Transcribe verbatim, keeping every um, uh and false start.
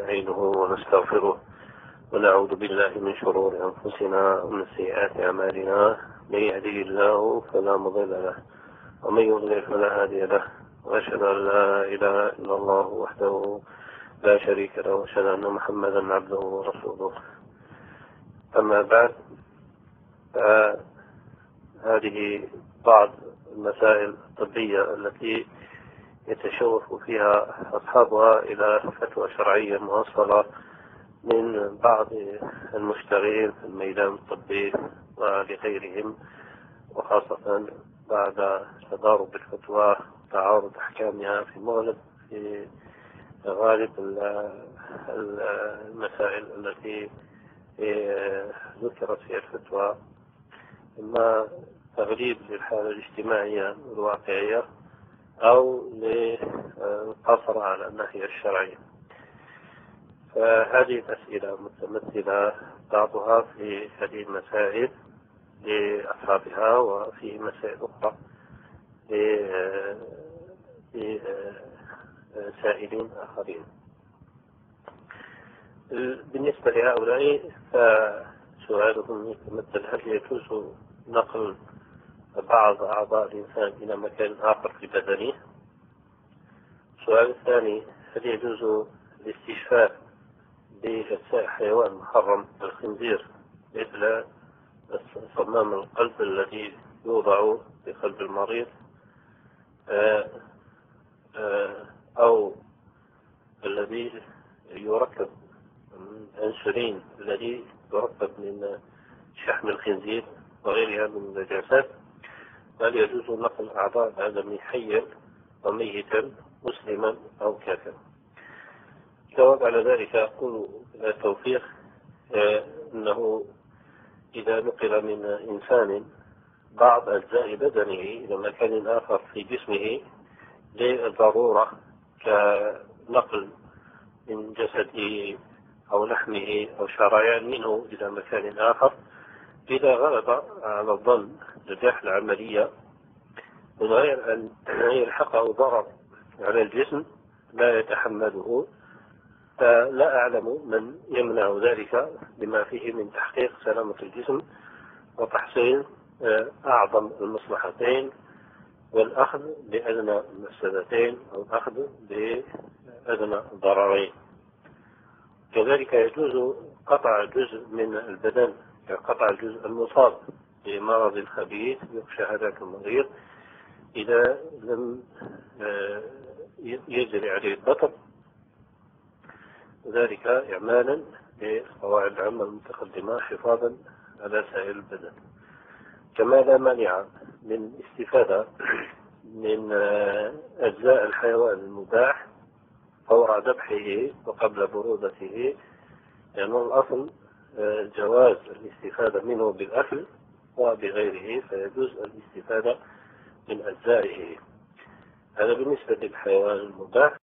ونستعينه ونستغفره ونعوذ بالله من شرور أنفسنا ومن سيئات أعمالنا. من يهده الله فلا مضل له ومن يضلل فلا هادي له، وأشهد أن لا إله إلا الله وحده لا شريك له، وأشهد أن محمدا عبده ورسوله. أما بعد، فهذه بعض المسائل الطبية التي يتشوف فيها أصحابها إلى فتوى شرعية موصلة من بعض المشتغلين في الميدان الطبي ولغيرهم، وخاصة بعد تضارب الفتوى وتعارض أحكامها في مغلب في غالب المسائل التي ذكرت في الفتوى، إما تغليب للحالة الاجتماعية الواقعية أو للقصر على الناحية الشرعية. فهذه الأسئلة متمثلة بعضها في هذه المسائل لأصحابها، وفي مسائل أخرى لسائلين آخرين. بالنسبة لهؤلاء فسؤالهم يتمثل: هل يجوز نقل بعض أعضاء الإنسان إلى مكان آخر في بدنه؟ السؤال الثاني: هل يجوز الاستشفاء بأجزاء حيوان محرم الخنزير مثل صمام القلب الذي يوضع في قلب المريض، أو الذي يركب الأنسولين الذي يركب من شحم الخنزير وغيرها من النجاسات؟ هل يجوز نقل أعضاء الآدمي حيا وميتا مسلما أو كافرا؟ الجواب على ذلك أقول التوفيق أنه إذا نقل من إنسان بعض أجزاء بدنه إلى مكان آخر في جسمه للضرورة كنقل من جسده أو لحمه أو شريان منه إلى مكان آخر، إذا غلب على الظن نجاح العملية من غير أن يلحقه ضرر على الجسم لا يتحمله، فلا أعلم من يمنع ذلك بما فيه من تحقيق سلامة الجسم وتحصيل أعظم المصلحتين والأخذ بأدنى المفسدتين أو الأخذ بأدنى الضررين. كذلك يجوز قطع جزء من البدن كقطع الجزء المصاب بمرض خبيث يخشى هذاك المريض إذا لم يجري عليه الضرر، ذلك إعمالا للقواعد العامة المتقدمة حفاظا على سائر البدن. كما لا مانع من استفادة من أجزاء الحيوان المباح فور ذبحه وقبل برودته، لأن يعني الأصل جواز الاستفادة منه بالأكل وبغيره، فيجوز الاستفادة من أجزائه. هذا بالنسبة للحيوان المباح.